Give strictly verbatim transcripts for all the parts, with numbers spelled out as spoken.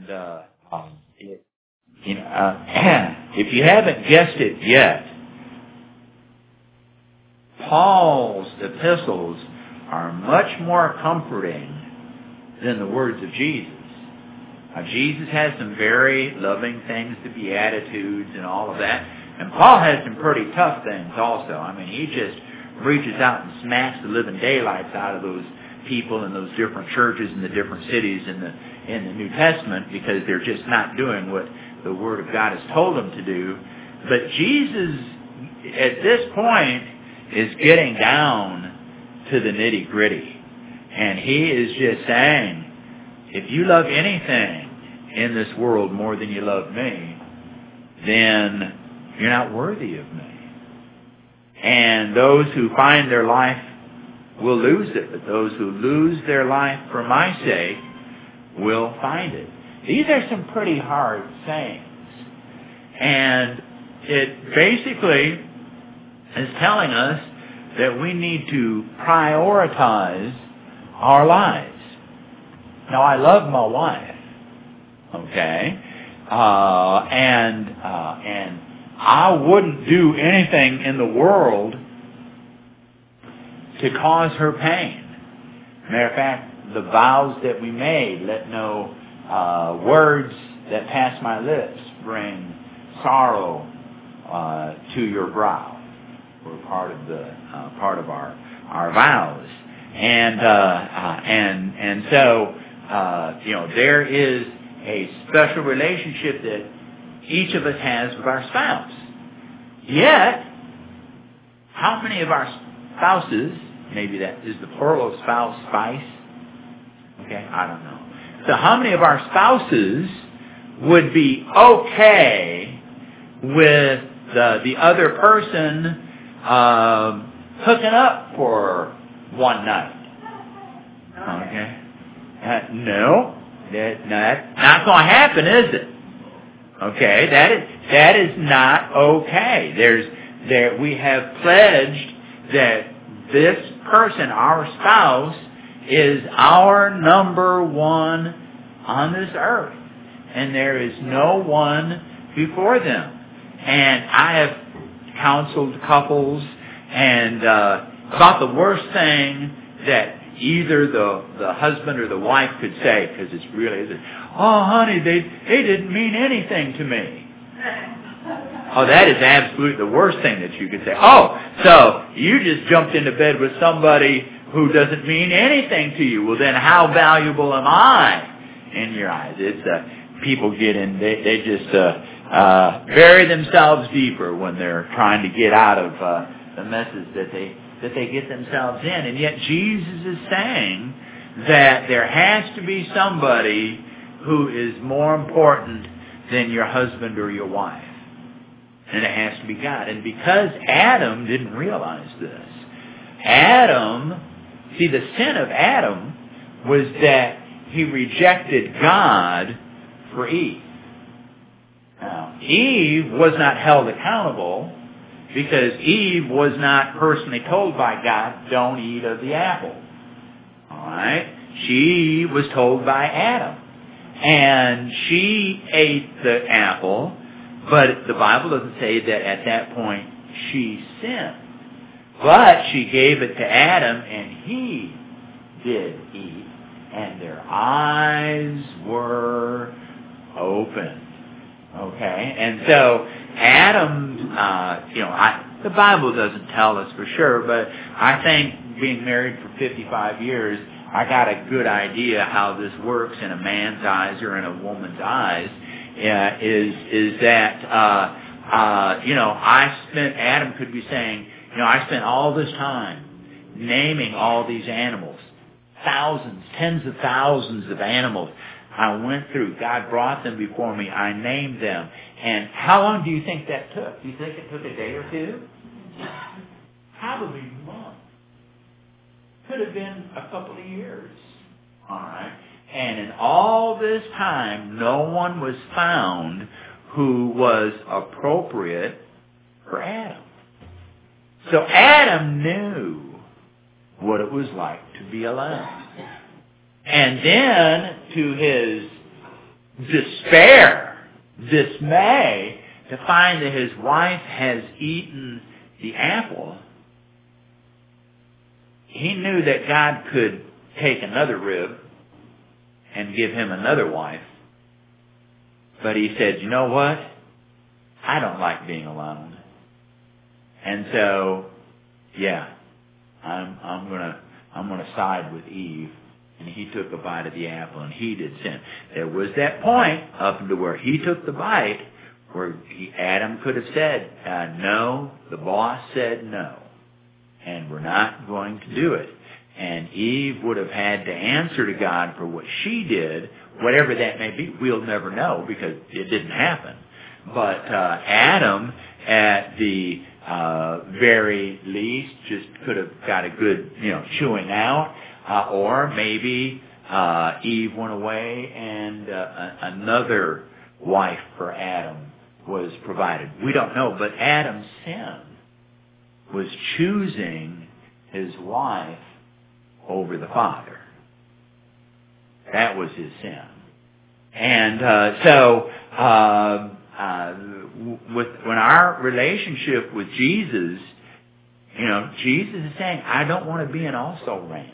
And uh, um, it, you know, uh, if you haven't guessed it yet, Paul's epistles are much more comforting than the words of Jesus. Now, Jesus has some very loving things, the Beatitudes and all of that. And Paul has some pretty tough things also. I mean, he just reaches out and smacks the living daylights out of those people in those different churches in the different cities in the in the New Testament, because they're just not doing what the Word of God has told them to do. But Jesus, at this point, is getting down to the nitty-gritty. And he is just saying, if you love anything in this world more than you love me, then you're not worthy of me. And those who find their life will lose it, but those who lose their life for my sake will find it. These are some pretty hard sayings. And it basically is telling us that we need to prioritize our lives. Now, I love my wife, okay, uh, and uh, and I wouldn't do anything in the world to cause her pain. Matter of fact, the vows that we made, let no uh, words that pass my lips bring sorrow uh, to your brow. Were part of the uh, part of our our vows, and uh, uh, and and so uh, you know, there is a special relationship that each of us has with our spouse. Yet, how many of our spouses, maybe that is the plural of spouse, spice? Okay, I don't know. So how many of our spouses would be okay with the the other person Uh, hooking up for one night? Okay. Uh, no, that not not going to happen, is it? Okay, that is that is not okay. There's there we have pledged that this person, our spouse, is our number one on this earth, and there is no one before them. And I have counseled couples, and uh, about the worst thing that either the, the husband or the wife could say, because it's really, oh, honey, they they didn't mean anything to me. Oh, that is absolutely the worst thing that you could say. Oh, so you just jumped into bed with somebody who doesn't mean anything to you. Well, then how valuable am I in your eyes? It's uh, people get in, they, they just uh, uh, bury themselves deeper when they're trying to get out of uh, the messes that they that they get themselves in. And yet Jesus is saying that there has to be somebody who is more important than your husband or your wife. And it has to be God. And because Adam didn't realize this, Adam, see, the sin of Adam was that he rejected God for Eve. Now, Eve was not held accountable because Eve was not personally told by God, don't eat of the apple. All right? She was told by Adam. And she ate the apple, but the Bible doesn't say that at that point she sinned. But she gave it to Adam, and he did eat, and their eyes were opened. Okay? And so Adam, uh, you know, I, the Bible doesn't tell us for sure, but I think being married for fifty-five years, I got a good idea how this works in a man's eyes or in a woman's eyes. Uh, is is that uh, uh, you know, I spent, Adam could be saying, you know, I spent all this time naming all these animals, thousands, tens of thousands of animals. I went through. God brought them before me. I named them. And how long do you think that took? Do you think it took a day or two? Probably months. Could have been a couple of years. All right. And in all this time, no one was found who was appropriate for Adam. So Adam knew what it was like to be alone. And then, to his despair, dismay, to find that his wife has eaten the apple, he knew that God could take another rib and give him another wife. But he said, you know what? I don't like being alone. And so, yeah, I'm, I'm gonna, I'm gonna side with Eve. And he took a bite of the apple and he did sin. There was that point up to where he took the bite where he, Adam could have said, uh, no, the boss said no. And we're not going to do it. And Eve would have had to answer to God for what she did, whatever that may be. We'll never know because it didn't happen. But uh, Adam, at the uh, very least, just could have got a good, you know, chewing out. Uh, or maybe uh, Eve went away and uh, another wife for Adam was provided. We don't know, but Adam's sin was choosing his wife over the Father. That was his sin. And uh, so, uh, uh, with when our relationship with Jesus, you know, Jesus is saying, I don't want to be an also-ran.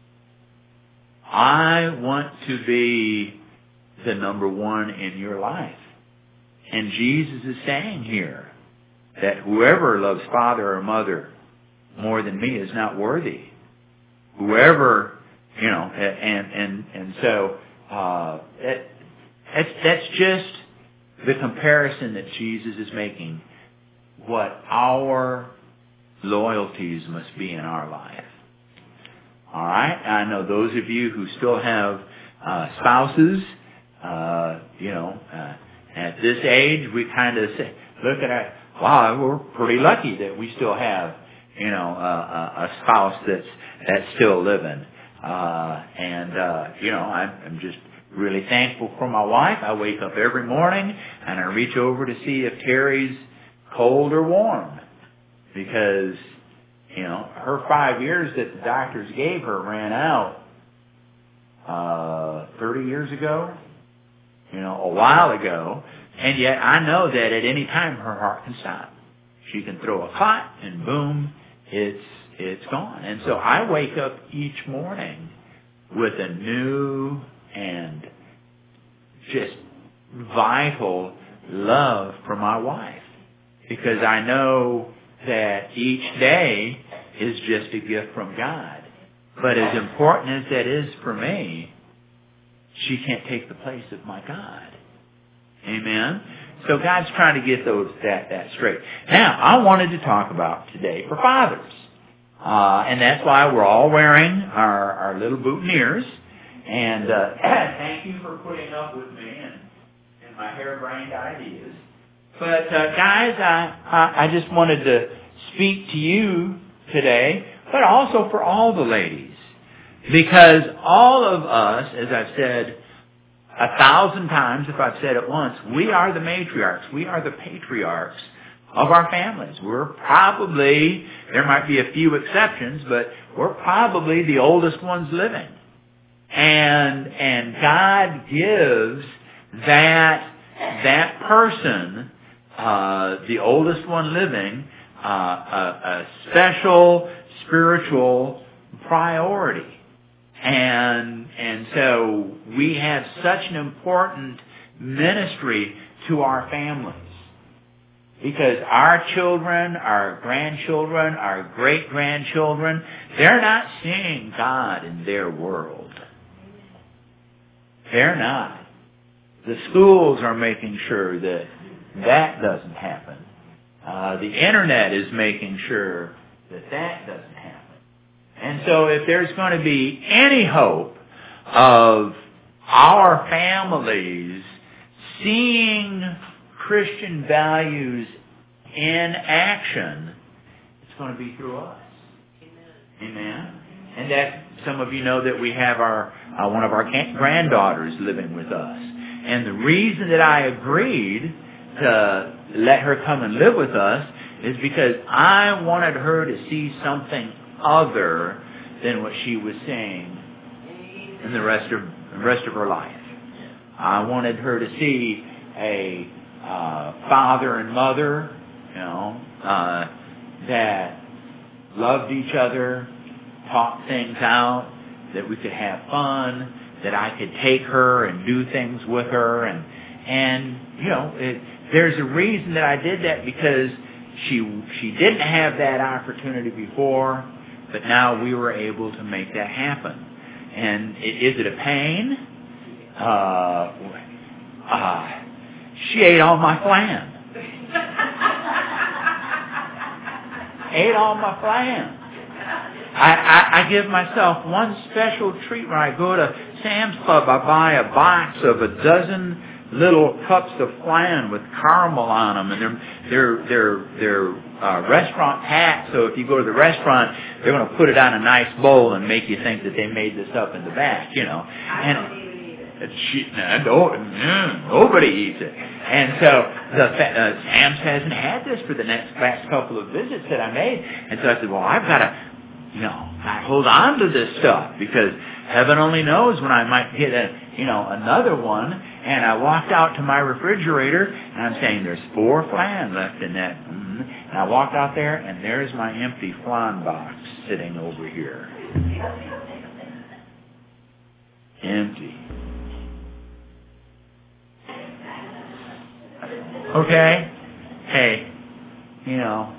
I want to be the number one in your life. And Jesus is saying here that whoever loves father or mother more than me is not worthy. Whoever, you know, and and and so uh, it, that's that's just the comparison that Jesus is making. What our loyalties must be in our life. All right. I know those of you who still have uh, spouses. Uh, you know, uh, at this age, we kind of say, look at our. Wow, we're pretty lucky that we still have, you know, uh, a, a spouse that's that's still living. Uh, and uh, you know, I'm, I'm just really thankful for my wife. I wake up every morning and I reach over to see if Terry's cold or warm, because you know her five years that the doctors gave her ran out uh, thirty years ago. You know, a while ago. And yet I know that at any time her heart can stop. She can throw a clot and boom, it's it's gone. And so I wake up each morning with a new and just vital love for my wife, because I know that each day is just a gift from God. But as important as that is for me, she can't take the place of my God. Amen? So God's trying to get those that, that straight. Now, I wanted to talk about today for fathers. Uh, and that's why we're all wearing our, our little boutonnieres. And uh, thank you for putting up with me and, and my harebrained ideas. But uh, guys, I, I, I just wanted to speak to you today, but also for all the ladies. Because all of us, as I've said a thousand times, if I've said it once, we are the matriarchs. We are the patriarchs of our families. We're probably, there might be a few exceptions, but we're probably the oldest ones living. And, and God gives that, that person, uh, the oldest one living, uh, a, a special spiritual priority. And and so we have such an important ministry to our families, because our children, our grandchildren, our great-grandchildren, they're not seeing God in their world. They're not. The schools are making sure that that doesn't happen. Uh, the Internet is making sure that that doesn't happen. And so if there's going to be any hope of our families seeing Christian values in action, it's going to be through us. Amen. Amen. And that some of you know that we have our uh, one of our granddaughters living with us. And the reason that I agreed to let her come and live with us is because I wanted her to see something other than what she was saying in the rest of the rest of her life. I wanted her to see a uh, father and mother, you know, uh, that loved each other, talked things out, that we could have fun, that I could take her and do things with her, and and you know, it, there's a reason that I did that, because she she didn't have that opportunity before, but now we were able to make that happen. And is it a pain? Uh, uh, she ate all my flan. ate all my flan. I, I, I give myself one special treat when I go to Sam's Club. I buy a box of a dozen little cups of flan with caramel on them, and they're they're they're they're uh, restaurant packed. So if you go to the restaurant, they're going to put it on a nice bowl and make you think that they made this up in the back, you know. And I don't even eat it. She, no, no, nobody eats it. And so the uh, Sam's hasn't had this for the next last couple of visits that I made, and so I said, well, I've got to. You know, I hold on to this stuff, because heaven only knows when I might get a, you know, another one. And I walked out to my refrigerator, and I'm saying, there's four flan left in that. Mm-hmm. And I walked out there, and there's my empty flan box sitting over here. Empty. Okay? Hey, you know,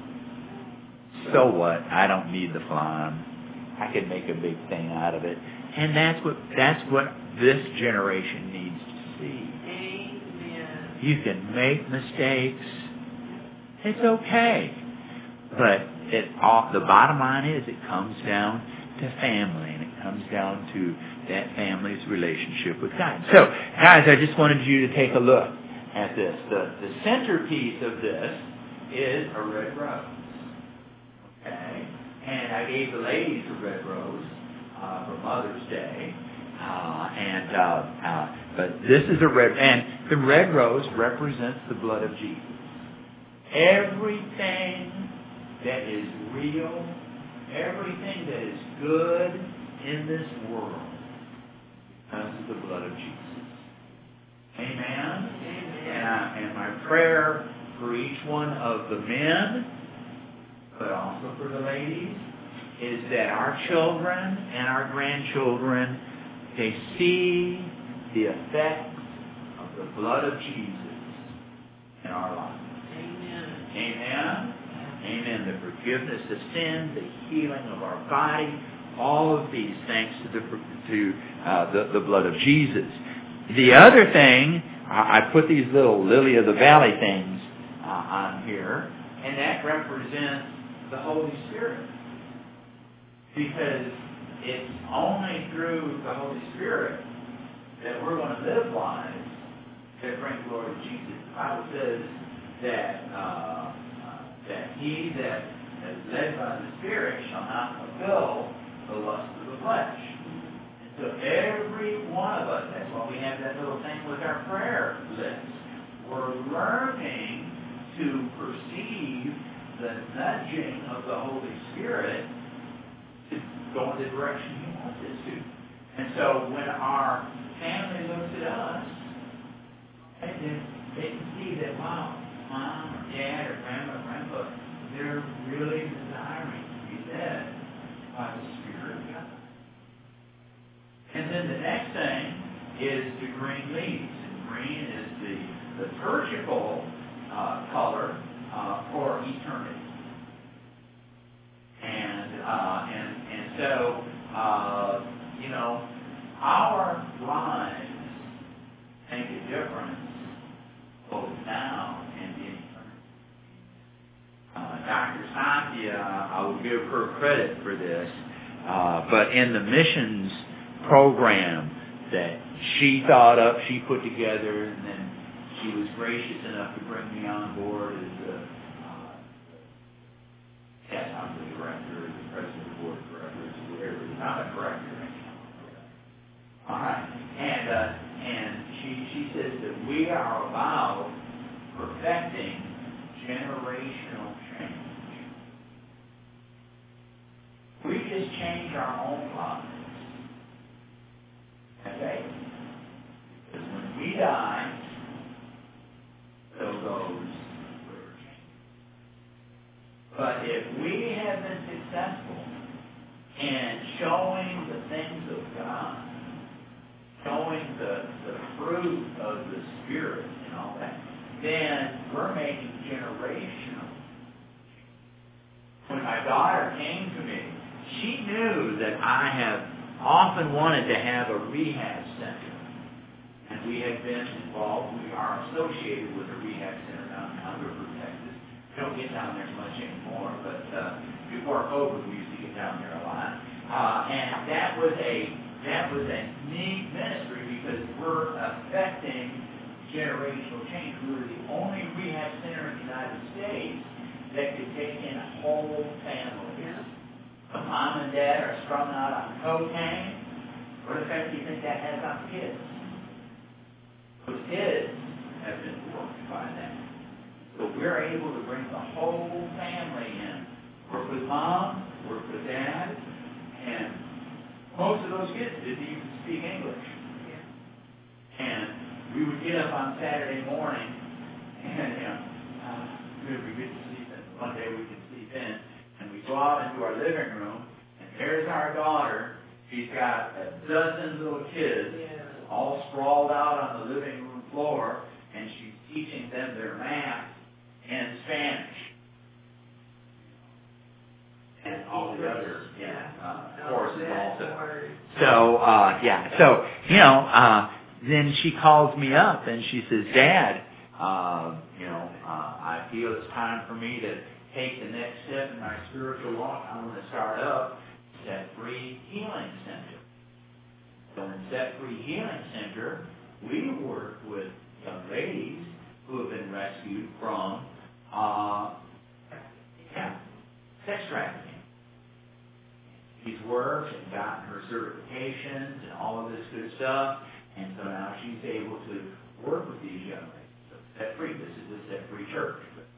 so what? I don't need the flan. I could make a big thing out of it. And that's what that's what this generation needs to see. Amen. You can make mistakes. It's okay. But it all, the bottom line is, it comes down to family, and it comes down to that family's relationship with God. So, guys, I just wanted you to take a look at this. The, the centerpiece of this is a red rose. Okay, and I gave the ladies a red rose uh, for Mother's Day, uh, and uh, uh, but this is a red, and the red rose represents the blood of Jesus. Everything that is real, everything that is good in this world comes to the blood of Jesus. Amen. Amen. And, I, and my prayer for each one of the men, but also for the ladies, is that our children and our grandchildren, they see the effects of the blood of Jesus in our lives. Amen. Amen. Amen. The forgiveness of sin, the healing of our body, all of these thanks to the to uh, the, the blood of Jesus. The other thing, I put these little lily of the valley things uh, on here, and that represents the Holy Spirit, because it's only through the Holy Spirit that we're going to live lives that bring glory to Jesus. The Bible says that uh, uh, that he that is led by the Spirit shall not fulfill the lust of the flesh. And so every one of us, that's why we have that little thing with our prayer list. We're learning to perceive the nudging of the Holy Spirit to go in the direction He wants us to. And so when our family looks at us, they, they can see that, wow, mom or dad or grandma or grandpa, they're really desiring to be led by the Spirit of God. And then the next thing is the green leaves. And green is the liturgical uh, color Uh, for eternity. And uh, and and so uh, you know, our lives make a difference both now and in eternity. Uh, Doctor Satya, I will give her credit for this, uh, but in the missions program that she thought up, she put together, and then she was gracious enough to bring me on board as the, uh, yes, I'm the director, the president of the board of directors, whatever. I'm a director right now. All right. And, uh, and she, she says that we are about perfecting generational change. We just change our own lives. Okay? Because when we die, so goes whatever change. But if we have been successful in showing the things of God, showing the, the fruit of the Spirit and all that, then we're making generational. When my daughter came to me, she knew that I have often wanted to have a rehab center. And we have been involved, we are associated with a rehab center down in Hungerford, Texas. We don't get down there much anymore, but uh, before COVID we used to get down there a lot. Uh, and that was a that was a neat ministry because we're affecting generational change. We were the only rehab center in the United States that could take in a whole family. The mom and dad are strung out on cocaine. What effect do you think that has on kids? Those kids have been worked by that. So we're able to bring the whole family in. Work with mom, work with dad, and most of those kids didn't even speak English. And we would get up on Saturday morning, and you know, uh, we would get to sleep in. One day we could sleep in, and we go out into our living room, and there's our daughter. She's got a dozen little kids, all sprawled out on the living room floor, and she's teaching them their math and Spanish. And all the other yeah, uh, courses also. So, uh, yeah, so, you know, uh, then she calls me up and she says, Dad, uh, you know, uh, I feel it's time for me to take the next step in my spiritual walk. I want to start up Set Free Healing Center. So in Set Free Healing Center, we work with young ladies who have been rescued from uh, yeah, sex trafficking. She's worked and gotten her certifications and all of this good stuff, and so now she's able to work with these young ladies. So Set Free, this is a Set Free church.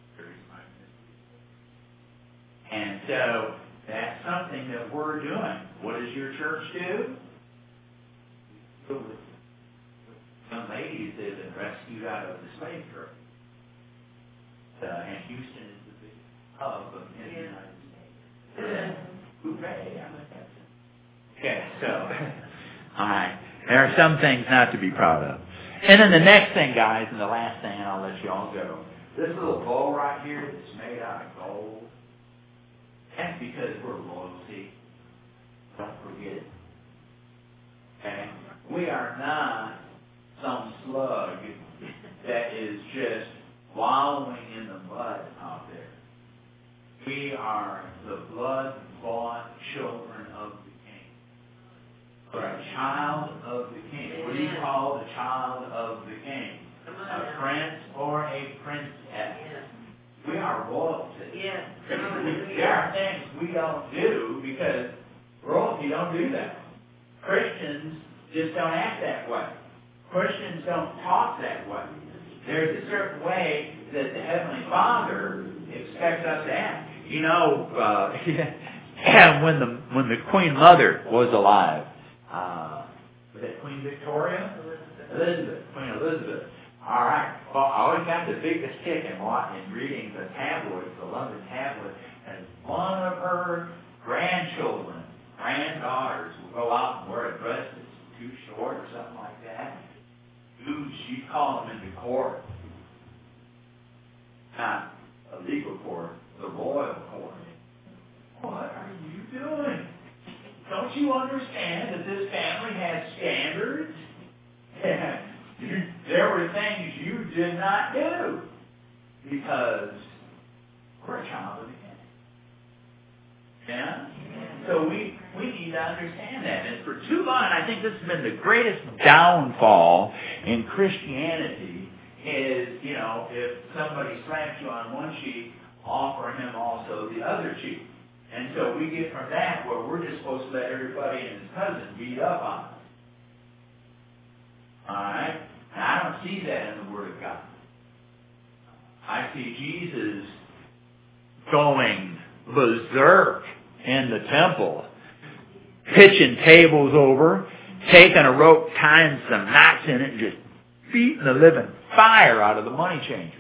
And so that's something that we're doing. What does your church do? With young ladies that have been rescued out of the slave trade. Uh, and Houston is the big hub of in the United States. Hooray, I'm a Texan. Okay, so, all right. There are some things not to be proud of. And then the next thing, guys, and the last thing, and I'll let you all go. This little bowl right here that's made out of gold, that's because we're royalty. Don't forget it. Okay? We are not some slug that is just wallowing in the mud out there. We are the blood-bought children of the King. We're a child of the King. What do you call the child of the King? A prince or a princess. We are royalty. There are things we don't do because royalty don't do that. Christians just don't act that way. Christians don't talk that way. There's a certain way that the Heavenly Father expects us to act. You know, uh, when the when the Queen Mother was alive, uh, was that Queen Victoria? Elizabeth. Queen Elizabeth. All right. Well, I always got the biggest kick in, in reading the tabloids, the London tabloids, and one of her grandchildren, granddaughters, will go out and wear a dress that's too short or something like that. Dude, she'd call them into court. Not a legal court, the royal court. What are you doing? Don't you understand that this family has standards? There were things you did not do because we're a child of the King. Yeah? So we, we need to understand that. And for too long, I think this has been the greatest downfall in Christianity is, you know, if somebody slaps you on one cheek, offer him also the other cheek. And so we get from that where we're just supposed to let everybody and his cousin beat up on us. All right? And I don't see that in the Word of God. I see Jesus going berserk in the temple, pitching tables over, taking a rope, tying some knots in it, and just beating the living fire out of the money changers.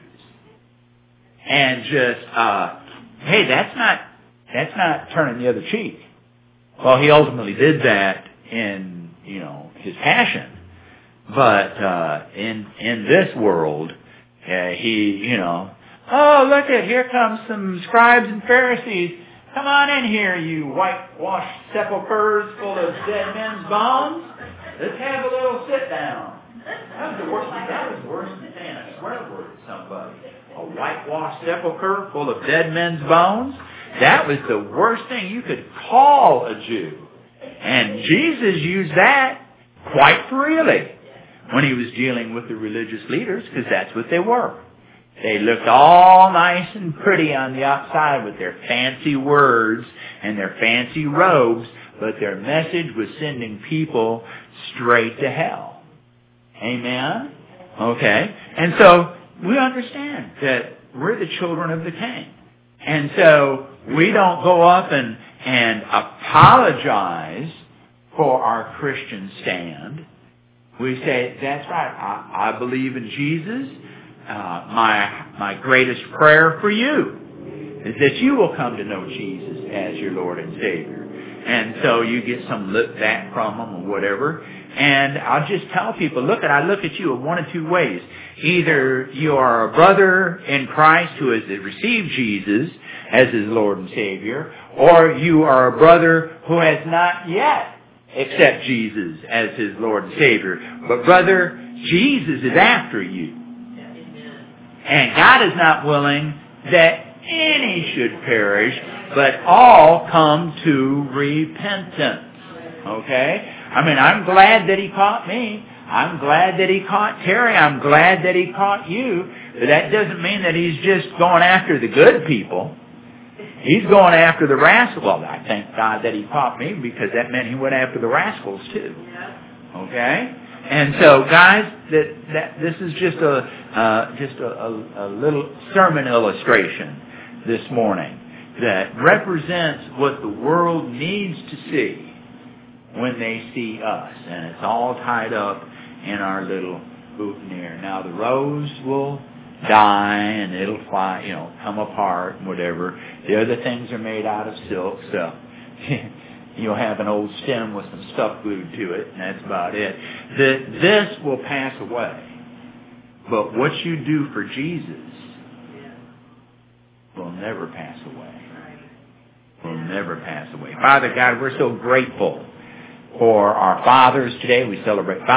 And just, uh, hey, that's not, that's not turning the other cheek. Well, he ultimately did that in, you know, his passion. But, uh, in, in this world, uh, he, you know, oh, look at, here comes some scribes and Pharisees. Come on in here, you whitewashed sepulchres full of dead men's bones. Let's have a little sit down. That was the worst thing. That was worse than saying a swear word to somebody. A whitewashed sepulcher full of dead men's bones. That was the worst thing you could call a Jew. And Jesus used that quite freely when he was dealing with the religious leaders, because that's what they were. They looked all nice and pretty on the outside with their fancy words and their fancy robes, but their message was sending people straight to hell. Amen? Okay. And so we understand that we're the children of the King. And so we don't go up and, and apologize for our Christian stand. We say, that's right, I, I believe in Jesus. Uh, my my greatest prayer for you is that you will come to know Jesus as your Lord and Savior. And so you get some lip back from them or whatever. And I'll just tell people, look, at I look at you in one of two ways. Either you are a brother in Christ who has received Jesus as his Lord and Savior, or you are a brother who has not yet accepted Jesus as his Lord and Savior. But brother, Jesus is after you. And God is not willing that any should perish, but all come to repentance. Okay? I mean, I'm glad that he caught me. I'm glad that he caught Terry. I'm glad that he caught you. But that doesn't mean that he's just going after the good people. He's going after the rascals. Well, I thank God that he caught me, because that meant he went after the rascals too. Okay? And so, guys, that, that this is just a uh, just a, a, a little sermon illustration this morning that represents what the world needs to see when they see us, and it's all tied up in our little boutonniere. Now, the rose will die and it'll fly, you know, come apart and whatever. The other things are made out of silk, so. You'll have an old stem with some stuff glued to it, and that's about it. The, this will pass away. But what you do for Jesus will never pass away. Will never pass away. Father God, we're so grateful for our fathers today. We celebrate